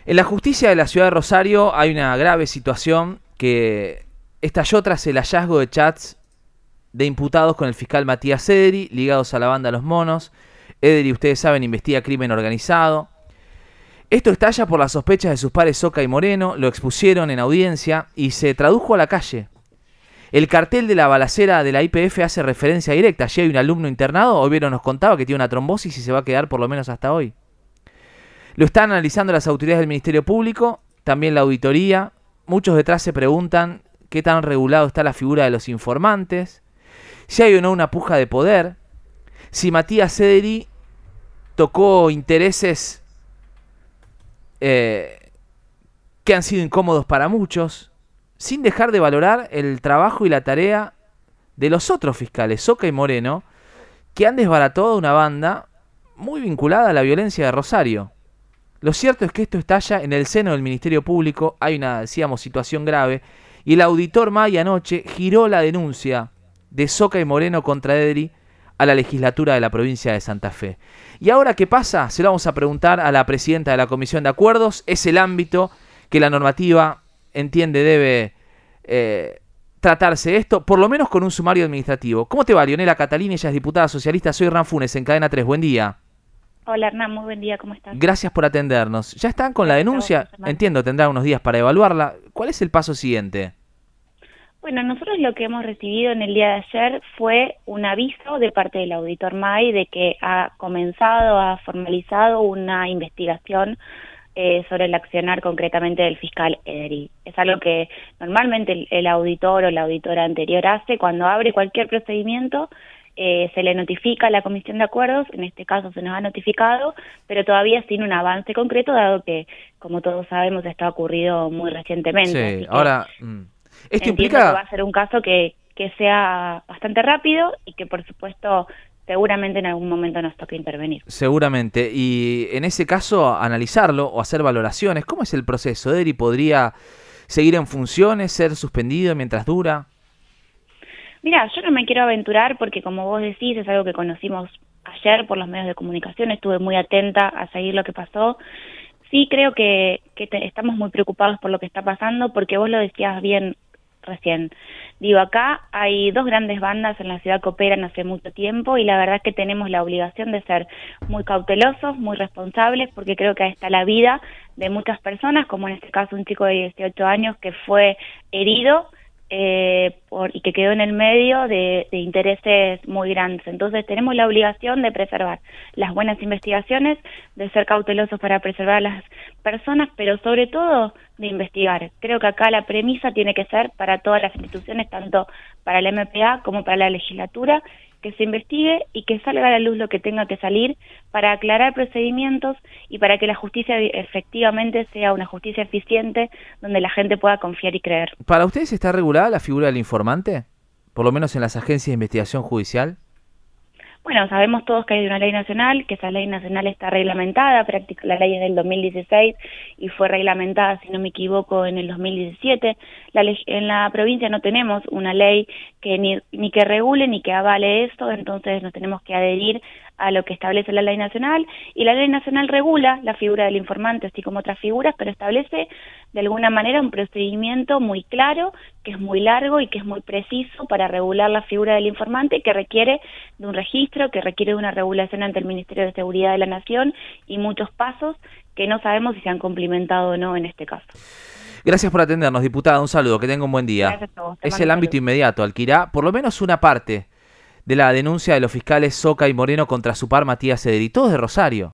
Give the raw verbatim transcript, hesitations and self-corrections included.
En la justicia de la ciudad de Rosario hay una grave situación que estalló tras el hallazgo de chats de imputados con el fiscal Matías Ederi, ligados a la banda Los Monos. Ederi, ustedes saben, investiga crimen organizado. Esto estalla por las sospechas de sus pares Soca y Moreno, lo expusieron en audiencia y se tradujo a la calle. El cartel de la balacera de la I P F hace referencia directa. Allí hay un alumno internado, hoy Vero nos contaba que tiene una trombosis y se va a quedar por lo menos hasta hoy. Lo están analizando las autoridades del Ministerio Público, también la auditoría. Muchos detrás se preguntan qué tan regulado está la figura de los informantes, si hay o no una puja de poder, si Matías Ederi tocó intereses eh, que han sido incómodos para muchos, sin dejar de valorar el trabajo y la tarea de los otros fiscales, Soca y Moreno, que han desbaratado una banda muy vinculada a la violencia de Rosario. Lo cierto es que esto estalla en el seno del Ministerio Público, hay una, decíamos, situación grave, y el auditor May anoche giró la denuncia de Soca y Moreno contra Ederi a la legislatura de la provincia de Santa Fe. ¿Y ahora qué pasa? Se lo vamos a preguntar a la presidenta de la Comisión de Acuerdos. Es el ámbito que la normativa entiende debe eh, tratarse esto, por lo menos con un sumario administrativo. ¿Cómo te va, Leonela Catalini? Ella es diputada socialista. Soy Hernán Funes, en Cadena tres. Buen día. Hola Hernán, muy buen día, ¿cómo estás? Gracias por atendernos. ¿Ya están con la denuncia? Entiendo, tendrán unos días para evaluarla. ¿Cuál es el paso siguiente? Bueno, nosotros lo que hemos recibido en el día de ayer fue un aviso de parte del auditor May de que ha comenzado, ha formalizado una investigación eh, sobre el accionar concretamente del fiscal Ederi. Es algo que normalmente el, el auditor o la auditora anterior hace cuando abre cualquier procedimiento. Eh, se le notifica a la Comisión de Acuerdos, en este caso se nos ha notificado, pero todavía sin un avance concreto, dado que, como todos sabemos, esto ha ocurrido muy recientemente. Sí, ahora, esto implica que va a ser un caso que, que sea bastante rápido y que, por supuesto, seguramente en algún momento nos toque intervenir. Seguramente, y en ese caso, analizarlo o hacer valoraciones. ¿Cómo es el proceso? ¿Ederi podría seguir en funciones, ser suspendido mientras dura? Mira, yo no me quiero aventurar porque, como vos decís, es algo que conocimos ayer por los medios de comunicación, estuve muy atenta a seguir lo que pasó. Sí creo que, que te, estamos muy preocupados por lo que está pasando, porque vos lo decías bien recién. Digo, acá hay dos grandes bandas en la ciudad que operan hace mucho tiempo y la verdad es que tenemos la obligación de ser muy cautelosos, muy responsables, porque creo que ahí está la vida de muchas personas, como en este caso un chico de dieciocho años que fue herido, Eh, por, y que quedó en el medio de, de intereses muy grandes. Entonces tenemos la obligación de preservar las buenas investigaciones, de ser cautelosos para preservar a las personas, pero sobre todo de investigar. Creo que acá la premisa tiene que ser para todas las instituciones, tanto para la M P A como para la legislatura, que se investigue y que salga a la luz lo que tenga que salir para aclarar procedimientos y para que la justicia efectivamente sea una justicia eficiente donde la gente pueda confiar y creer. ¿Para ustedes está regulada la figura del informante? Por lo menos en las agencias de investigación judicial. Bueno, sabemos todos que hay una ley nacional, que esa ley nacional está reglamentada, la ley es del dos mil dieciséis y fue reglamentada, si no me equivoco, en el dos mil diecisiete. La ley, en la provincia no tenemos una ley que ni, ni que regule ni que avale esto, entonces nos tenemos que adherir a lo que establece la ley nacional, y la ley nacional regula la figura del informante, así como otras figuras, pero establece de alguna manera un procedimiento muy claro, que es muy largo y que es muy preciso para regular la figura del informante, que requiere de un registro, que requiere de una regulación ante el Ministerio de Seguridad de la Nación y muchos pasos que no sabemos si se han cumplimentado o no en este caso. Gracias por atendernos, diputada. Un saludo, que tenga un buen día. Gracias a vos. Es el ámbito inmediato, Alquirá, por lo menos una parte de la denuncia de los fiscales Soca y Moreno contra su par Matías Ederi, todos de Rosario.